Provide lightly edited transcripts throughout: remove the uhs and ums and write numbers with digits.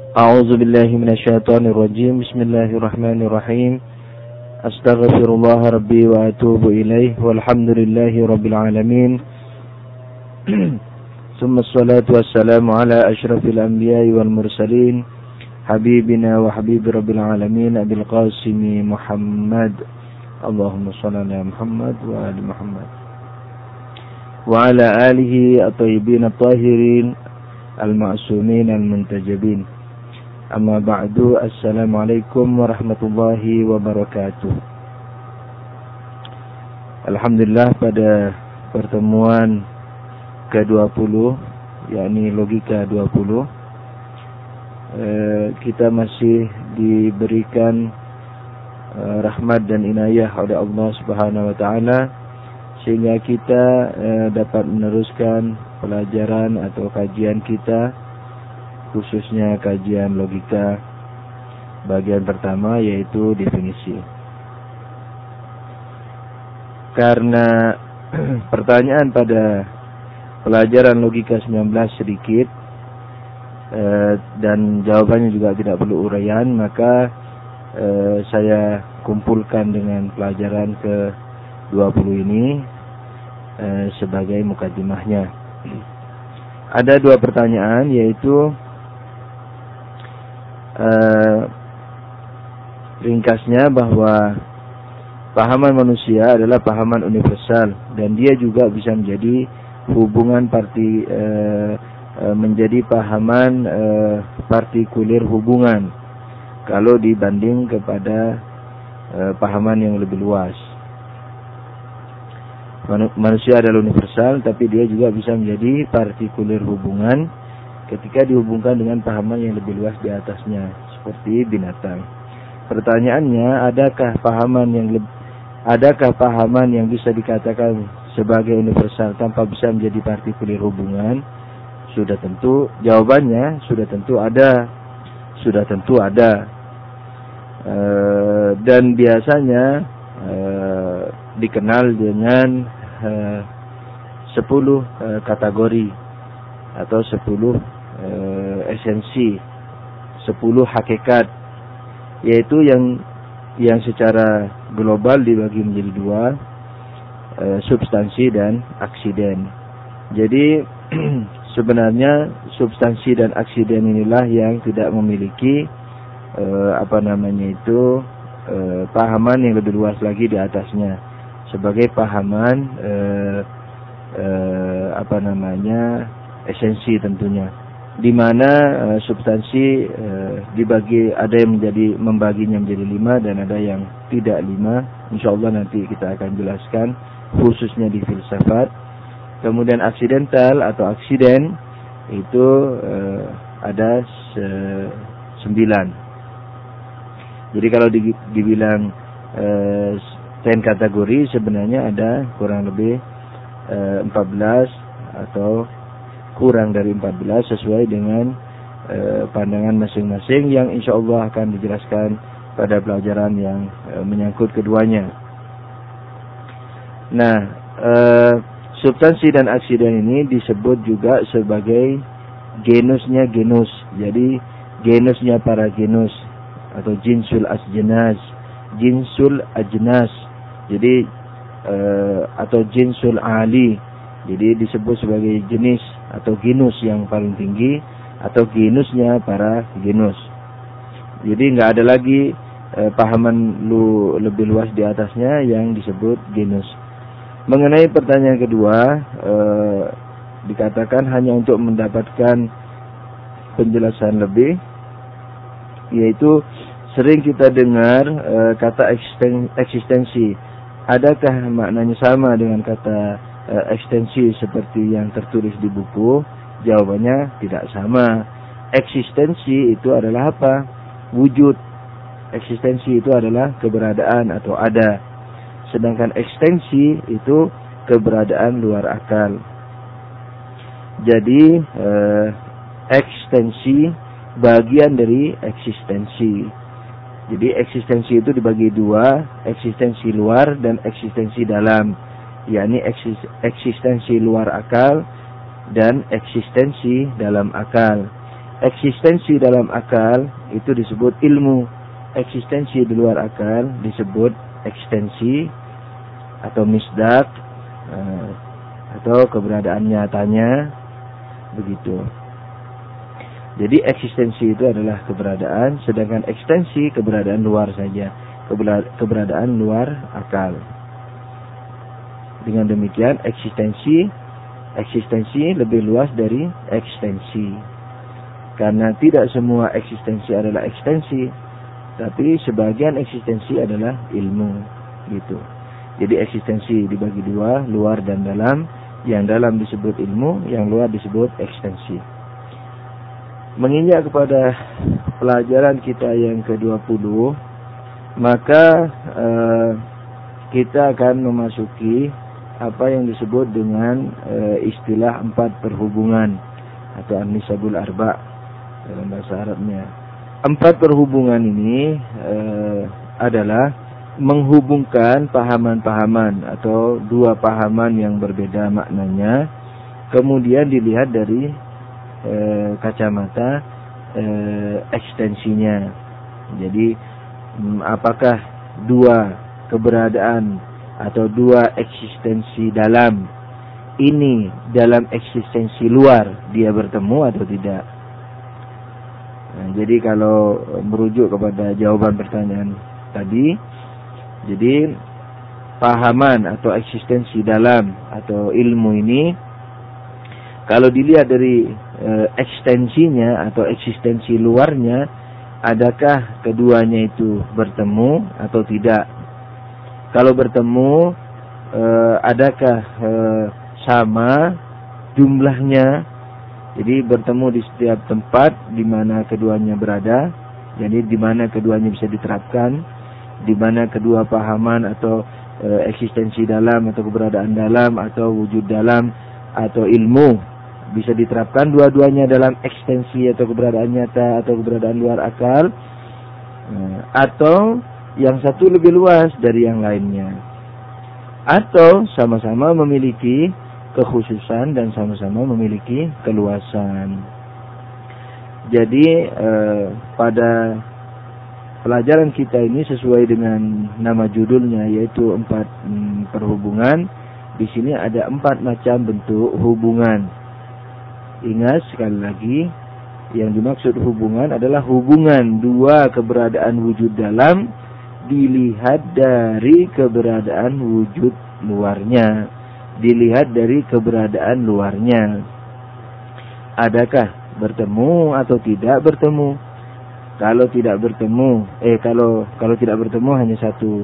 A'udzu billahi minasyaitonir rajim. Bismillahirrahmanirrahim. Astaghfirullah rabbi wa atubu ilaih. Walhamdulillahi rabbil alamin. Tsumma assalatu wassalamu ala asyrafil anbiya'i wal mursalin. Habibina wa habibi rabbil alamin Abil Qasimi Muhammad. Allahumma shalli ala Muhammad wa ali Muhammad. Wa ala alihi at-tayyibin at-tahirin al-ma'sumin al-muntajabin. Amma ba'du, assalamualaikum warahmatullahi wabarakatuh. Alhamdulillah, pada pertemuan ke-20, yakni logika 20, kita masih diberikan rahmat dan inayah oleh Allah Subhanahu wa taala sehingga kita dapat meneruskan pelajaran atau kajian kita, khususnya kajian logika bagian pertama, yaitu definisi. Karena pertanyaan pada pelajaran logika 19 sedikit dan jawabannya juga tidak perlu uraian, maka saya kumpulkan dengan pelajaran ke-20 ini sebagai mukadimahnya. Ada dua pertanyaan, yaitu ringkasnya bahwa pahaman manusia adalah pahaman universal dan dia juga bisa menjadi hubungan menjadi pahaman partikulir hubungan kalau dibanding kepada pahaman yang lebih luas. Manusia adalah universal, tapi dia juga bisa menjadi partikulir hubungan ketika dihubungkan dengan pahaman yang lebih luas di atasnya, seperti binatang. Pertanyaannya, adakah pahaman yang bisa dikatakan sebagai universal tanpa bisa menjadi partikulir hubungan? Sudah tentu, jawabannya sudah tentu ada. Dan biasanya dikenal dengan 10 kategori atau 10 esensi, 10 hakikat, yaitu yang secara global dibagi menjadi dua, substansi dan aksiden. Jadi sebenarnya substansi dan aksiden inilah yang tidak memiliki pahaman yang lebih luas lagi di atasnya sebagai pahaman esensi tentunya, di mana substansi dibagi, ada yang membaginya menjadi 5 dan ada yang tidak 5. Insyaallah nanti kita akan jelaskan khususnya di filsafat. Kemudian aksidental atau aksiden itu ada 9. Jadi kalau dibilang 10 kategori, sebenarnya ada kurang lebih 14 atau kurang dari 14 sesuai dengan pandangan masing-masing yang insyaallah akan dijelaskan pada pelajaran yang menyangkut keduanya. Nah, substansi dan aksiden ini disebut juga sebagai genusnya genus. Jadi genusnya para genus atau jinsul ajnas. Jadi atau jinsul ali. Jadi disebut sebagai jenis atau genus yang paling tinggi atau genusnya para genus. Jadi nggak ada lagi pahaman lebih luas di atasnya yang disebut genus. Mengenai pertanyaan kedua, dikatakan hanya untuk mendapatkan penjelasan lebih, yaitu sering kita dengar kata eksistensi. Adakah maknanya sama dengan kata ekstensi seperti yang tertulis di buku? Jawabannya tidak sama. Eksistensi itu adalah apa? Wujud. Eksistensi itu adalah keberadaan atau ada. Sedangkan ekstensi itu keberadaan luar akal. Jadi ekstensi bagian dari eksistensi. Jadi eksistensi itu dibagi dua, eksistensi luar dan eksistensi dalam, yakni eksistensi luar akal dan eksistensi dalam akal. eksistensi dalam akal itu disebut ilmu, eksistensi di luar akal disebut ekstensi atau misdak, atau keberadaan nyatanya, begitu. Jadi eksistensi itu adalah keberadaan, sedangkan ekstensi keberadaan luar saja, keberadaan luar akal. Dengan demikian eksistensi lebih luas dari ekstensi. Karena tidak semua eksistensi adalah ekstensi, tapi sebagian eksistensi adalah ilmu, gitu. Jadi eksistensi dibagi dua, luar dan dalam. Yang dalam disebut ilmu, yang luar disebut ekstensi. Menginjak kepada pelajaran kita yang ke-20, maka kita akan memasuki apa yang disebut dengan istilah 4 perhubungan atau an-nisabul arba dalam bahasa Arabnya. 4 perhubungan ini adalah menghubungkan pahaman-pahaman atau 2 pahaman yang berbeda maknanya, kemudian dilihat dari kacamata ekstensinya. Jadi apakah 2 keberadaan atau 2 eksistensi dalam ini dalam eksistensi luar dia bertemu atau tidak. Nah, jadi kalau merujuk kepada jawaban pertanyaan tadi, jadi pahaman atau eksistensi dalam atau ilmu ini kalau dilihat dari ekstensinya atau eksistensi luarnya, adakah keduanya itu bertemu atau tidak? Kalau bertemu, adakah sama jumlahnya? Jadi bertemu di setiap tempat di mana keduanya berada, jadi di mana keduanya bisa diterapkan, di mana kedua pahaman atau eksistensi dalam atau keberadaan dalam atau wujud dalam atau ilmu bisa diterapkan dua-duanya dalam ekstensi atau keberadaan nyata atau keberadaan luar akal, atau yang satu lebih luas dari yang lainnya, atau sama-sama memiliki kekhususan dan sama-sama memiliki keluasan. Jadi pada pelajaran kita ini sesuai dengan nama judulnya, yaitu 4 perhubungan. Di sini ada 4 macam bentuk hubungan. Ingat sekali lagi, yang dimaksud hubungan adalah hubungan 2 keberadaan wujud dalam dilihat dari keberadaan wujud luarnya. Dilihat dari keberadaan luarnya. Adakah bertemu atau tidak bertemu? Kalau tidak bertemu, kalau tidak bertemu hanya satu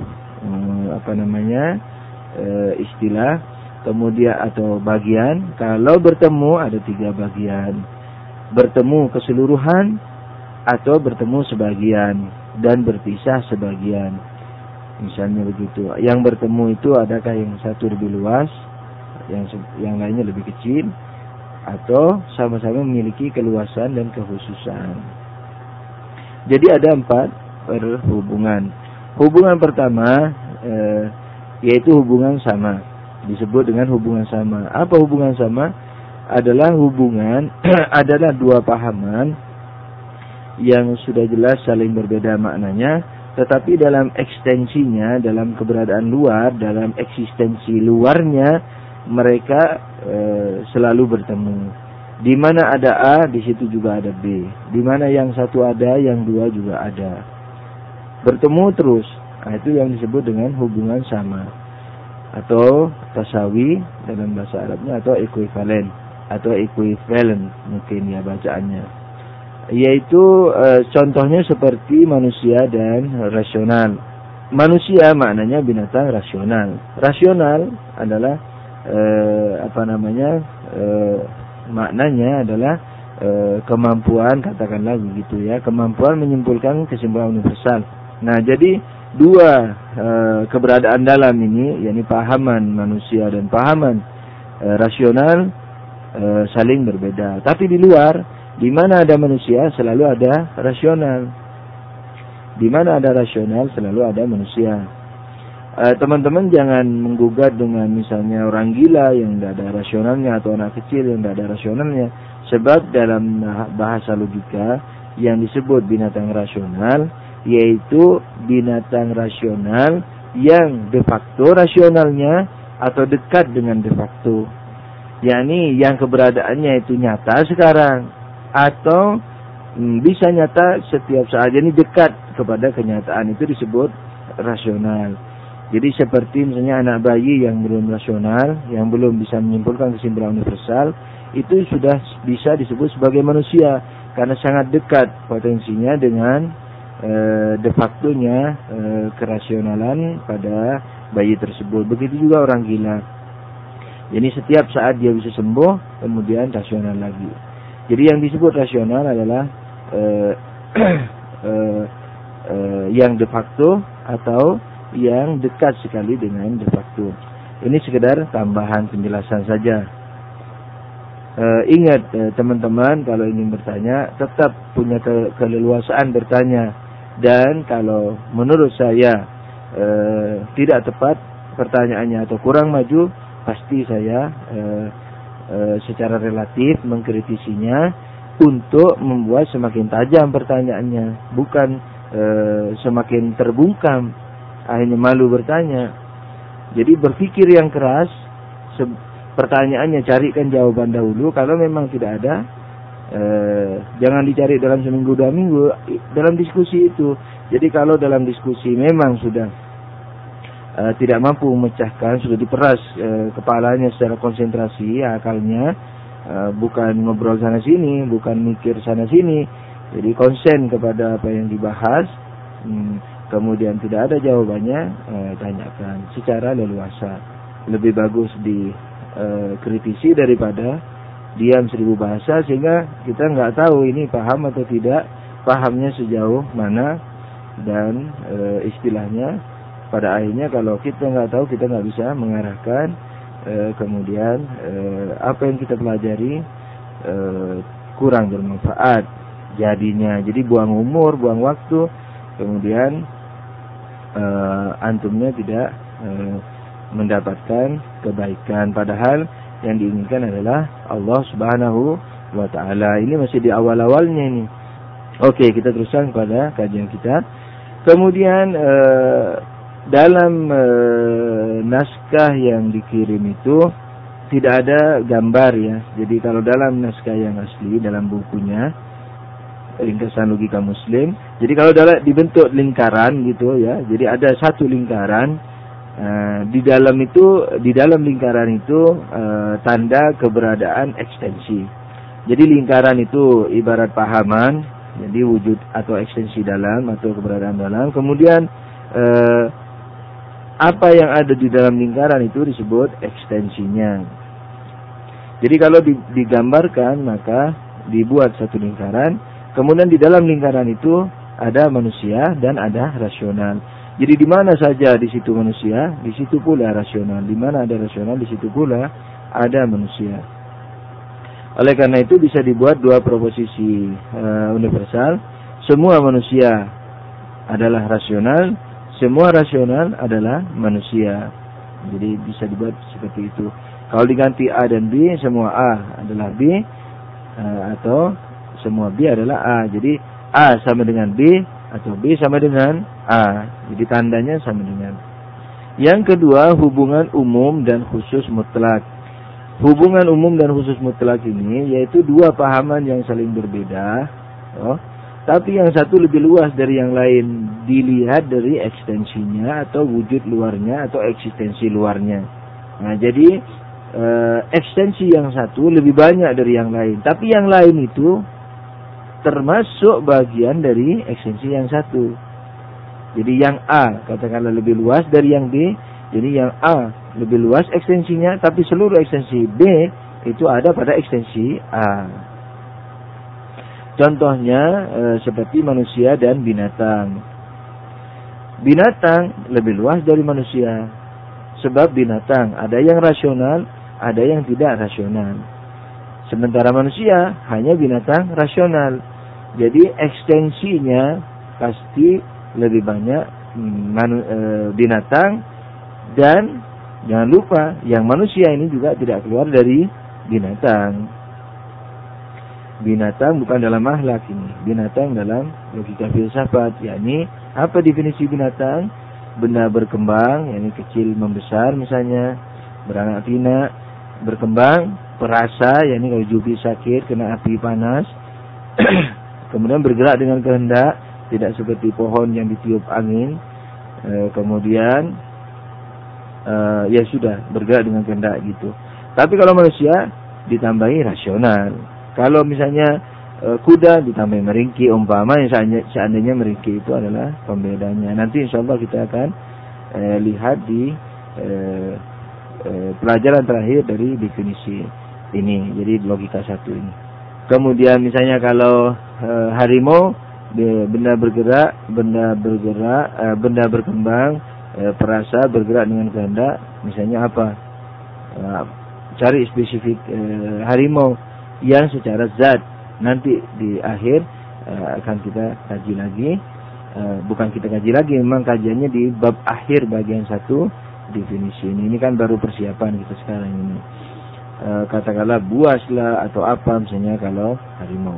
istilah, kemudian atau bagian. Kalau bertemu ada 3 bagian. Bertemu keseluruhan atau bertemu sebagian dan berpisah sebagian. Misalnya begitu. Yang bertemu itu adakah yang satu lebih luas, yang lainnya lebih kecil, atau sama-sama memiliki keluasan dan kekhususan. Jadi ada 4 perhubungan. Hubungan pertama yaitu hubungan sama. Disebut dengan hubungan sama. Apa hubungan sama? Adalah hubungan adalah 2 pahaman yang sudah jelas saling berbeda maknanya, tetapi dalam ekstensinya, dalam keberadaan luar, dalam eksistensi luarnya, mereka selalu bertemu. Di mana ada A, di situ juga ada B. Di mana yang satu ada, yang 2 juga ada. Bertemu terus. Nah, itu yang disebut dengan hubungan sama. Atau tasawi dalam bahasa Arabnya, atau equivalent. Atau equivalent mungkin ya bacaannya. Yaitu contohnya seperti manusia dan rasional. Manusia maknanya binatang rasional. Rasional adalah maknanya adalah kemampuan, katakanlah begitu ya, kemampuan menyimpulkan kesimpulan universal. Nah, jadi 2 keberadaan dalam ini, yakni pahaman manusia dan pahaman rasional, saling berbeda. Tapi di luar, di mana ada manusia selalu ada rasional. Di mana ada rasional selalu ada manusia. Teman-teman jangan menggugat dengan misalnya orang gila yang tidak ada rasionalnya, atau anak kecil yang tidak ada rasionalnya. Sebab dalam bahasa logika yang disebut binatang rasional yaitu binatang rasional yang de facto rasionalnya atau dekat dengan de facto, yakni yang keberadaannya itu nyata sekarang atau bisa nyata setiap saat, jadi dekat kepada kenyataan, itu disebut rasional. Jadi seperti misalnya anak bayi yang belum rasional, yang belum bisa menyimpulkan kesimpulan universal, itu sudah bisa disebut sebagai manusia karena sangat dekat potensinya dengan de factonya kerasionalan pada bayi tersebut. Begitu juga orang gila. Jadi setiap saat dia bisa sembuh, kemudian rasional lagi. Jadi yang disebut rasional adalah yang de facto atau yang dekat sekali dengan de facto. Ini sekedar tambahan penjelasan saja. Ingat teman-teman, kalau ingin bertanya tetap punya keleluasaan bertanya, dan kalau menurut saya tidak tepat pertanyaannya atau kurang maju, pasti saya secara relatif mengkritisinya untuk membuat semakin tajam pertanyaannya, bukan semakin terbungkam akhirnya malu bertanya. Jadi berpikir yang keras, pertanyaannya carikan jawaban dahulu. Kalau memang tidak ada, jangan dicari dalam seminggu 2 minggu dalam diskusi itu. Jadi kalau dalam diskusi memang sudah tidak mampu memecahkan, sudah diperas kepalanya secara konsentrasi, akalnya bukan ngobrol sana sini, bukan mikir sana sini, jadi konsen kepada apa yang dibahas, kemudian tidak ada jawabannya, tanyakan secara leluasa. Lebih bagus dikritisi daripada diam 1000 bahasa sehingga kita nggak tahu ini paham atau tidak, pahamnya sejauh mana, dan istilahnya pada akhirnya kalau kita nggak tahu, kita nggak bisa mengarahkan kemudian apa yang kita pelajari kurang bermanfaat jadinya. Jadi buang umur, buang waktu, kemudian antumnya tidak mendapatkan kebaikan, padahal yang diinginkan adalah Allah Subhanahu wa Ta'ala. Ini masih di awal-awalnya ini. Oke, kita teruskan pada kajian kita. Kemudian dalam naskah yang dikirim itu tidak ada gambar ya. Jadi kalau dalam naskah yang asli, dalam bukunya Ringkasan Logika Muslim, jadi kalau dibentuk lingkaran gitu ya, jadi ada satu lingkaran, di dalam lingkaran itu tanda keberadaan ekstensi. Jadi lingkaran itu ibarat pahaman, jadi wujud atau ekstensi dalam atau keberadaan dalam. Kemudian apa yang ada di dalam lingkaran itu disebut ekstensinya. Jadi kalau digambarkan, maka dibuat satu lingkaran, kemudian di dalam lingkaran itu ada manusia dan ada rasional. Jadi di mana saja di situ manusia, di situ pula rasional. Di mana ada rasional, di situ pula ada manusia. Oleh karena itu bisa dibuat 2 proposisi universal. Semua manusia adalah rasional, semua rasional adalah manusia. Jadi bisa dibuat seperti itu. Kalau diganti A dan B, semua A adalah B, atau semua B adalah A. Jadi A sama dengan B, atau B sama dengan A. Jadi tandanya sama dengan. Yang kedua, hubungan umum dan khusus mutlak. Hubungan umum dan khusus mutlak ini yaitu 2 pahaman yang saling berbeda. Tapi yang satu lebih luas dari yang lain dilihat dari ekstensinya atau wujud luarnya atau eksistensi luarnya. Nah, jadi ekstensi yang satu lebih banyak dari yang lain. Tapi yang lain itu termasuk bagian dari ekstensi yang satu. Jadi yang A katakanlah lebih luas dari yang B. Jadi yang A lebih luas ekstensinya, tapi seluruh ekstensi B itu ada pada ekstensi A. Contohnya seperti manusia dan binatang. Binatang lebih luas dari manusia. Sebab binatang ada yang rasional, ada yang tidak rasional. Sementara manusia hanya binatang rasional. Jadi ekstensinya pasti lebih banyak binatang, dan jangan lupa yang manusia ini juga tidak keluar dari binatang. binatang bukan dalam akhlak ini, binatang dalam logika filsafat. Yakni apa definisi binatang? Benda berkembang, yakni kecil membesar misalnya, beranak pinak, berkembang, perasa, yakni kalau jubi sakit kena api panas, kemudian bergerak dengan kehendak, tidak seperti pohon yang ditiup angin, kemudian ya sudah bergerak dengan kehendak gitu. Tapi kalau manusia ditambahi rasional. Kalau misalnya kuda ditambahi meringki, umpama yang seandainya meringki itu adalah pembedanya. Nanti insya Allah kita akan lihat di pelajaran terakhir dari definisi ini. Jadi logika satu ini. Kemudian misalnya kalau harimau, benda bergerak, benda berkembang, perasa, bergerak dengan kehendak. Misalnya apa? Cari spesifik harimau yang secara zat. Nanti di akhir akan kita kaji lagi. Bukan kita kaji lagi, memang kajiannya di bab akhir bagian 1 definisi ini. Ini kan baru persiapan kita sekarang ini. Katakanlah buas lah atau apa misalnya kalau harimau.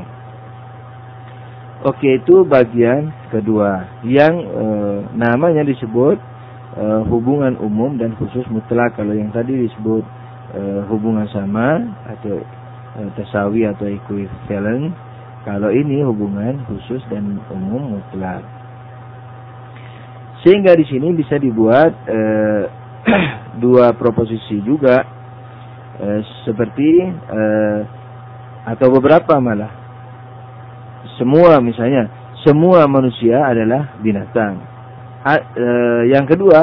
Oke, itu bagian kedua yang namanya disebut hubungan umum dan khusus mutlak. Kalau yang tadi disebut hubungan sama atau tasawi atau equivalent, kalau ini hubungan khusus dan umum mutlak. Sehingga di sini bisa dibuat dua proposisi juga, seperti atau beberapa malah. Semua misalnya, semua manusia adalah binatang. Yang kedua,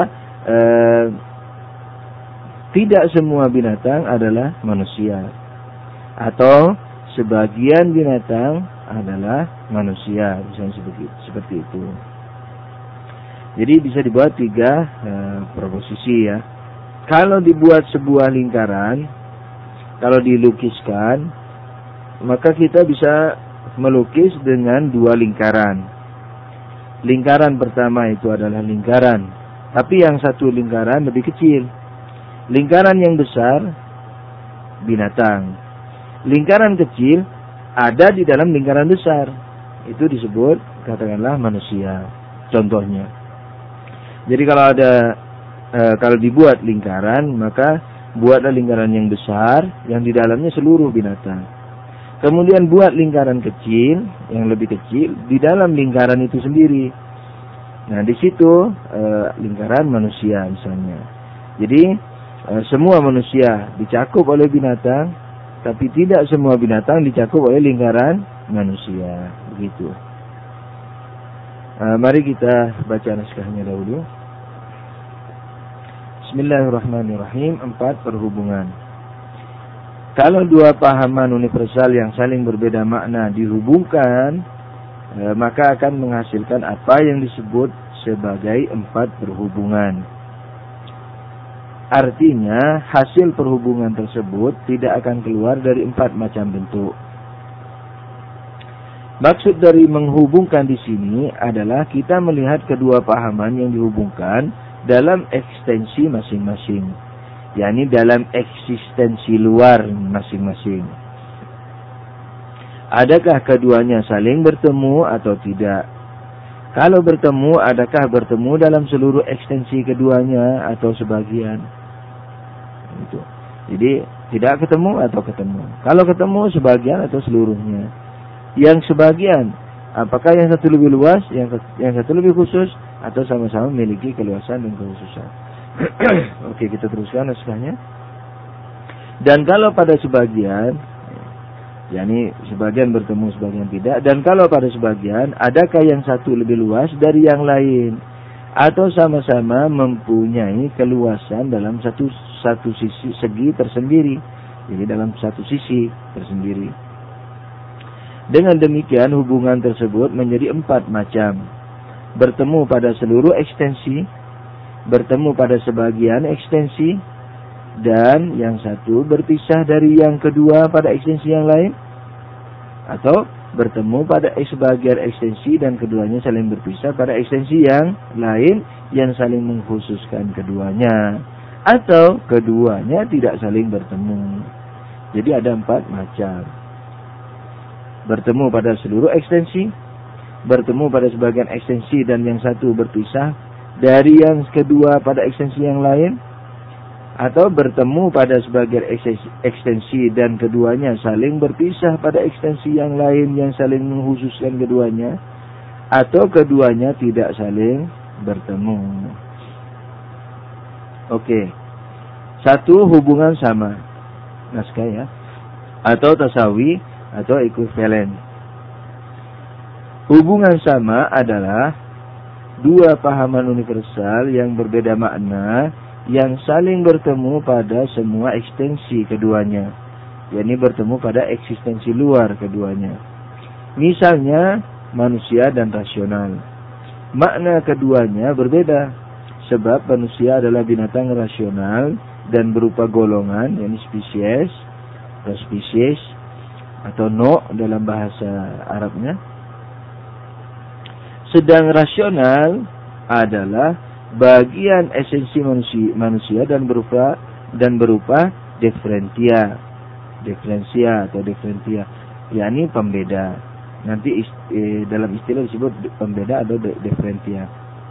tidak semua binatang adalah manusia. Atau sebagian binatang adalah manusia, misalnya seperti itu. Jadi bisa dibuat 3 proposisi ya. Kalau dibuat sebuah lingkaran, kalau dilukiskan, maka kita bisa melukis dengan 2 lingkaran. Lingkaran pertama itu adalah lingkaran, tapi yang satu lingkaran lebih kecil. Lingkaran yang besar binatang. Lingkaran kecil ada di dalam lingkaran besar. Itu disebut katakanlah manusia. Contohnya. Jadi kalau dibuat lingkaran, maka buatlah lingkaran yang besar yang di dalamnya seluruh binatang. Kemudian buat lingkaran kecil yang lebih kecil di dalam lingkaran itu sendiri. Nah, di situ lingkaran manusia misalnya. Jadi semua manusia dicakup oleh binatang, tapi tidak semua binatang dicakup oleh lingkaran manusia. Begitu. Mari kita baca naskahnya dahulu. Bismillahirrahmanirrahim. 4 perhubungan. Kalau 2 pahaman universal yang saling berbeda makna dihubungkan, maka akan menghasilkan apa yang disebut sebagai 4 perhubungan. Artinya, hasil perhubungan tersebut tidak akan keluar dari 4 macam bentuk. Maksud dari menghubungkan di sini adalah kita melihat kedua pahaman yang dihubungkan dalam ekstensi masing-masing, yakni dalam eksistensi luar masing-masing. Adakah keduanya saling bertemu atau tidak? Kalau bertemu, adakah bertemu dalam seluruh ekstensi keduanya atau sebagian? Itu. Jadi tidak ketemu atau ketemu. Kalau ketemu, sebagian atau seluruhnya. Yang sebagian, apakah yang satu lebih luas, yang satu lebih khusus, atau sama-sama memiliki keluasan dan kekhususan? Oke, kita teruskan naskahnya. Dan kalau pada sebagian, yakni sebagian bertemu, sebagian tidak. Dan kalau pada sebagian, adakah yang satu lebih luas dari yang lain? Atau sama-sama mempunyai keluasan dalam satu segi tersendiri. Jadi dalam satu sisi tersendiri. Dengan demikian, hubungan tersebut menjadi 4 macam. Bertemu pada seluruh ekstensi, bertemu pada sebagian ekstensi, dan yang satu berpisah dari yang kedua pada ekstensi yang lain, atau bertemu pada sebagian ekstensi dan keduanya saling berpisah pada ekstensi yang lain yang saling mengkhususkan keduanya, atau keduanya tidak saling bertemu. Jadi ada 4 macam. bertemu pada seluruh ekstensi, bertemu pada sebagian ekstensi dan yang satu berpisah dari yang kedua pada ekstensi yang lain, atau bertemu pada sebagian ekstensi dan keduanya saling berpisah pada ekstensi yang lain yang saling menghususkan keduanya, atau keduanya tidak saling bertemu. Oke. Satu, hubungan sama. Naskah ya. Atau tasawi atau ekuivalen. Hubungan sama adalah dua pahaman universal yang berbeda makna yang saling bertemu pada semua ekstensi keduanya, yakni bertemu pada eksistensi luar keduanya. Misalnya manusia dan rasional. Makna keduanya berbeda, sebab manusia adalah binatang rasional dan berupa golongan, yakni spesies atau spesies atau no dalam bahasa Arabnya. Sedang rasional adalah bagian esensi manusia dan berupa diferensia atau diferentia, yakni pembeda. Nanti dalam istilah disebut pembeda atau diferentia.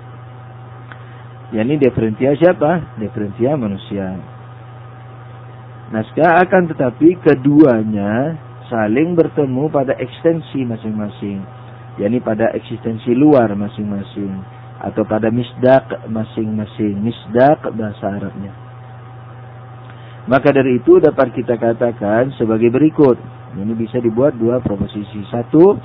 Yakni diferentia siapa? Diferentia manusia. Naskah akan tetapi keduanya saling bertemu pada ekstensi masing-masing, yakni pada eksistensi luar masing-masing, atau pada misdak masing-masing. Misdak bahasa Arabnya. Maka dari itu dapat kita katakan sebagai berikut. Ini bisa dibuat dua proposisi. Satu,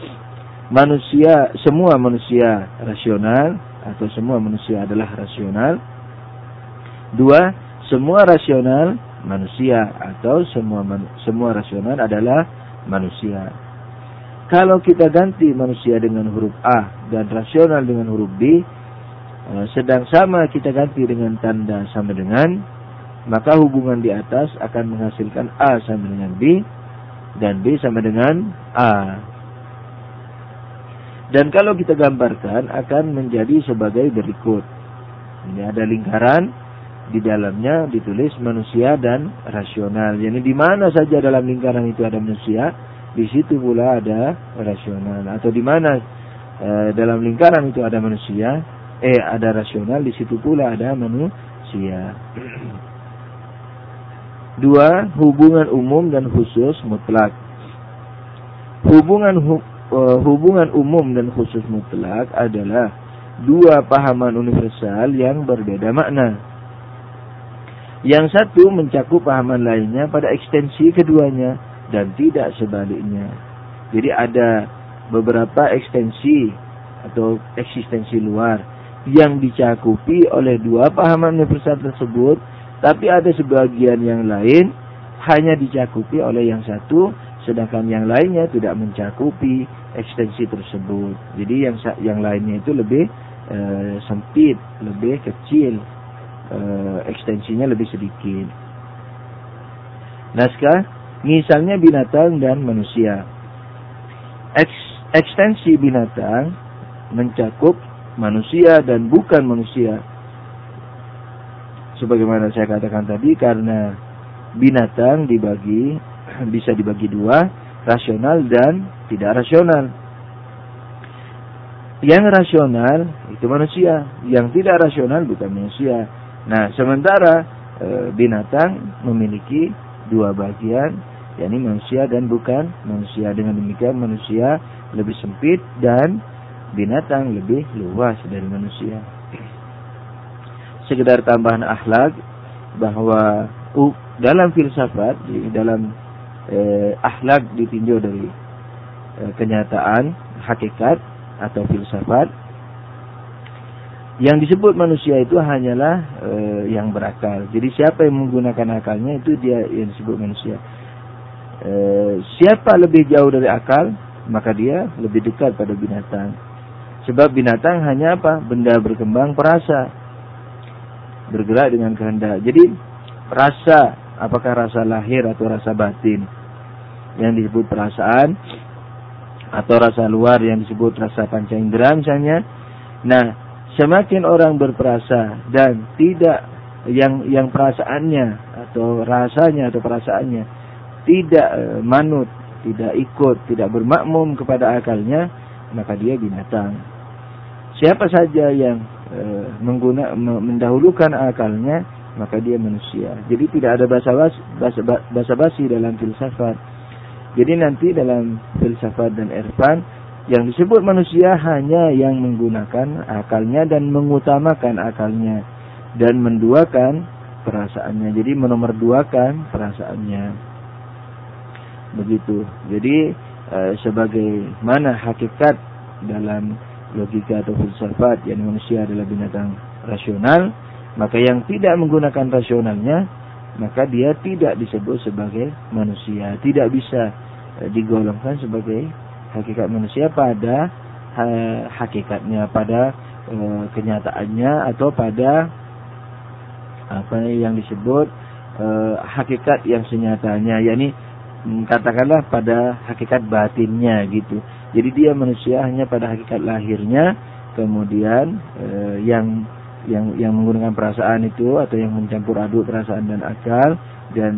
semua manusia rasional atau semua manusia adalah rasional. Dua, semua rasional manusia atau semua rasional adalah manusia. Kalau kita ganti manusia dengan huruf A dan rasional dengan huruf B, sedang sama kita ganti dengan tanda sama dengan, maka hubungan di atas akan menghasilkan A sama dengan B dan B sama dengan A. Dan kalau kita gambarkan akan menjadi sebagai berikut. Ini ada lingkaran, di dalamnya ditulis manusia dan rasional. Jadi di mana saja dalam lingkaran itu ada manusia, di situ pula ada rasional. Atau di mana dalam lingkaran itu ada manusia, ada rasional, di situ pula ada manusia. Dua, hubungan umum dan khusus mutlak. Hubungan umum dan khusus mutlak adalah dua pahaman universal yang berbeda makna. Yang satu mencakup pahaman lainnya pada ekstensi keduanya dan tidak sebaliknya. Jadi ada beberapa ekstensi atau eksistensi luar yang dicakupi oleh dua pahaman universal tersebut, tapi ada sebagian yang lain hanya dicakupi oleh yang satu, sedangkan yang lainnya tidak mencakupi ekstensi tersebut. Jadi yang lainnya itu lebih sempit, lebih kecil, ekstensinya lebih sedikit. Naskah, misalnya binatang dan manusia. Ekstensi binatang mencakup manusia dan bukan manusia. Sebagaimana saya katakan tadi, karena binatang bisa dibagi dua, rasional dan tidak rasional. Yang rasional itu manusia, yang tidak rasional bukan manusia. Nah, sementara binatang memiliki dua bagian, yakni manusia dan bukan manusia. Dengan demikian manusia lebih sempit dan binatang lebih luas dari manusia. Sekedar tambahan akhlak bahwa dalam filsafat, dalam akhlak ditinjau dari kenyataan, hakikat atau filsafat, yang disebut manusia itu hanyalah yang berakal. Jadi siapa yang menggunakan akalnya itu dia yang disebut manusia. Siapa lebih jauh dari akal, maka dia lebih dekat pada binatang. Sebab binatang hanya apa? Benda berkembang perasa, bergerak dengan kehendak. Jadi rasa, apakah rasa lahir atau rasa batin yang disebut perasaan, atau rasa luar yang disebut rasa panca indera misalnya. Nah, semakin orang berperasa dan tidak yang perasaannya atau rasanya atau perasaannya tidak manut tidak ikut, tidak bermakmum kepada akalnya, maka dia binatang. Siapa saja yang mendahulukan akalnya, maka dia manusia. Jadi tidak ada basa-basi dalam filsafat. Jadi nanti dalam filsafat dan irfan, yang disebut manusia hanya yang menggunakan akalnya dan mengutamakan akalnya dan menduakan perasaannya. Jadi menomorduakan perasaannya. Begitu. Jadi sebagaimana hakikat dalam logika atau filsafat, yang manusia adalah binatang rasional, maka yang tidak menggunakan rasionalnya, maka dia tidak disebut sebagai manusia. Tidak bisa digolongkan sebagai hakikat manusia pada hakikatnya, pada kenyataannya, atau pada apa yang disebut hakikat yang senyatanya, yakni katakanlah pada hakikat batinnya gitu. Jadi dia manusia hanya pada hakikat lahirnya, kemudian yang menggunakan perasaan itu, atau yang mencampur aduk perasaan dan akal, dan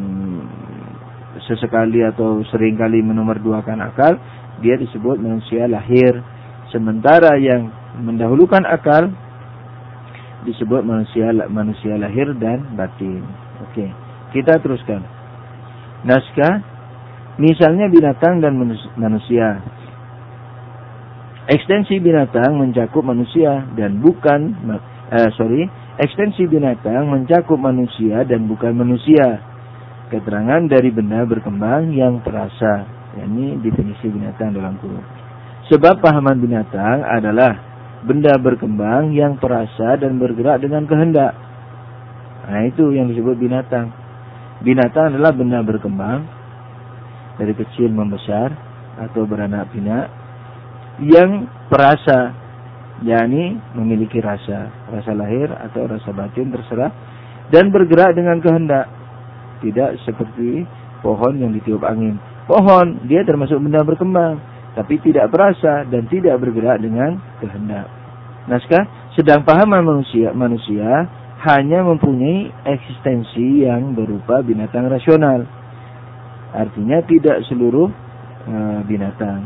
sesekali atau seringkali menomorduakan akal, dia disebut manusia lahir. Sementara yang mendahulukan akal disebut manusia lahir dan batin. Oke, kita teruskan. Naskah, misalnya binatang dan manusia. Ekstensi binatang mencakup manusia dan bukan ekstensi binatang mencakup manusia dan bukan manusia. Keterangan dari benda berkembang yang terasa. Ini definisi binatang dalam kurung. Sebab pahaman binatang adalah benda berkembang yang perasa dan bergerak dengan kehendak. Nah, itu yang disebut binatang. Binatang adalah benda berkembang dari kecil membesar atau beranak pinak yang perasa, yakni memiliki rasa lahir atau rasa batin terserah, dan bergerak dengan kehendak. Tidak seperti pohon yang ditiup angin. Pohon dia termasuk benda berkembang, tapi tidak perasa dan tidak bergerak dengan kehendak. Naskah, sedang pahaman manusia hanya mempunyai eksistensi yang berupa binatang rasional. Artinya tidak seluruh binatang.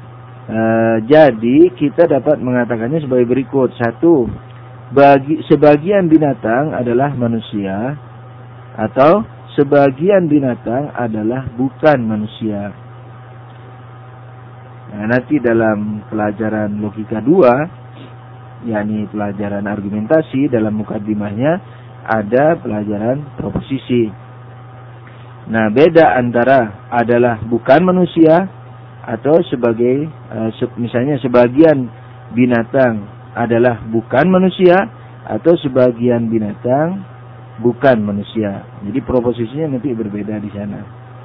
Jadi kita dapat mengatakannya sebagai berikut. 1. Sebagian binatang adalah manusia, atau sebagian binatang adalah bukan manusia. Nah, nanti dalam pelajaran logika 2, yakni pelajaran argumentasi, dalam mukaddimahnya ada pelajaran proposisi. Nah, beda antara adalah bukan manusia atau sebagai misalnya sebagian binatang adalah bukan manusia, atau sebagian binatang bukan manusia. Jadi proposisinya nanti berbeda di sana.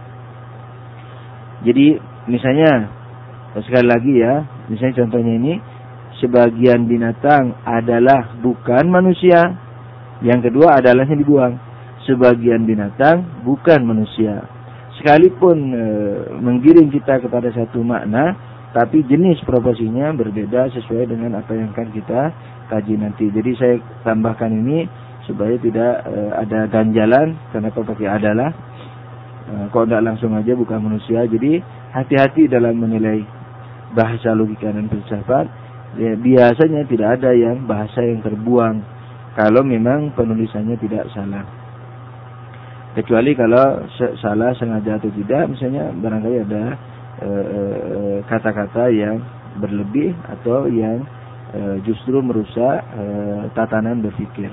Jadi misalnya sekali lagi ya, misalnya contohnya ini, sebagian binatang adalah bukan manusia. Yang kedua adalahnya dibuang. Sebagian binatang bukan manusia. Sekalipun menggiring kita kepada satu makna, tapi jenis proposisinya berbeda sesuai dengan apa yang akan kita kaji nanti. Jadi saya tambahkan ini supaya tidak ada ganjalan. Kenapa pakai adalah? Kok tidak langsung aja bukan manusia. Jadi hati-hati dalam menilai bahasa logika dan filsafat. Ya, biasanya tidak ada yang bahasa yang terbuang kalau memang penulisannya tidak salah. Kecuali kalau salah sengaja atau tidak, misalnya barangkali ada kata-kata yang berlebih atau yang justru merusak tatanan berpikir.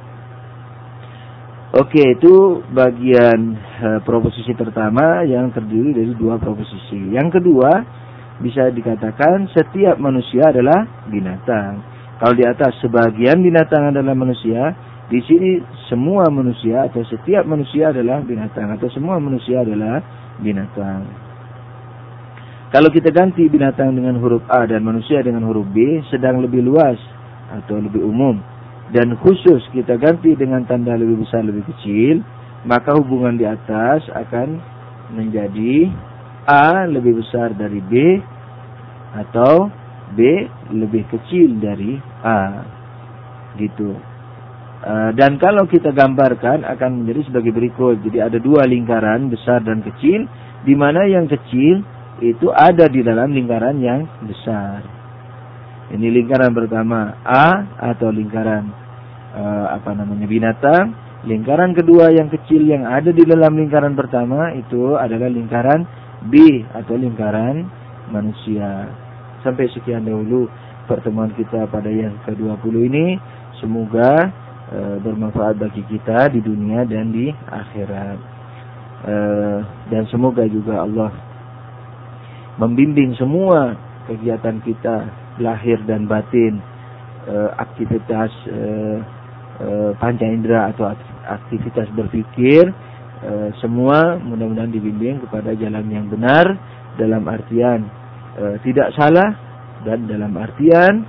Oke, itu bagian proposisi pertama yang terdiri dari 2 proposisi. Yang kedua, bisa dikatakan setiap manusia adalah binatang. Kalau di atas sebagian binatang adalah manusia, di sini semua manusia atau setiap manusia adalah binatang, atau semua manusia adalah binatang. Kalau kita ganti binatang dengan huruf A dan manusia dengan huruf B, sedang lebih luas atau lebih umum, dan khusus kita ganti dengan tanda lebih besar lebih kecil, maka hubungan di atas akan menjadi A lebih besar dari B, atau B lebih kecil dari A. Gitu. Dan kalau kita gambarkan akan menjadi sebagai berikut. Jadi ada dua lingkaran, besar dan kecil, di mana yang kecil itu ada di dalam lingkaran yang besar. Ini lingkaran pertama A atau lingkaran binatang. Lingkaran kedua yang kecil yang ada di dalam lingkaran pertama itu adalah lingkaran B atau lingkaran manusia. Sampai sekian dahulu pertemuan kita pada yang ke-20 ini. Semoga bermanfaat bagi kita di dunia dan di akhirat. Dan semoga juga Allah membimbing semua kegiatan kita lahir dan batin, aktivitas panca indera atau aktivitas berpikir, semua mudah-mudahan dibimbing kepada jalan yang benar, dalam artian tidak salah, dan dalam artian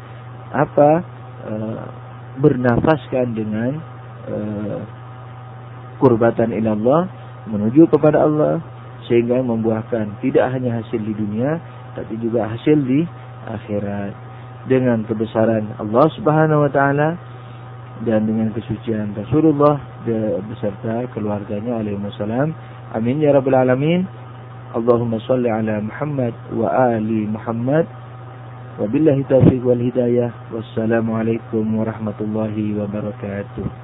bernafaskan dengan kurbatan ilallah, menuju kepada Allah, sehingga membuahkan tidak hanya hasil di dunia tapi juga hasil di akhirat, dengan kebesaran Allah Subhanahu wa taala dan dengan kesucian Rasulullah beserta keluarganya alaihi wassalam. Amin ya rabbal alamin. Allahumma shalli ala Muhammad wa ali Muhammad. Wabillahi taufiq wal hidayah. Wassalamualaikum warahmatullahi wabarakatuh.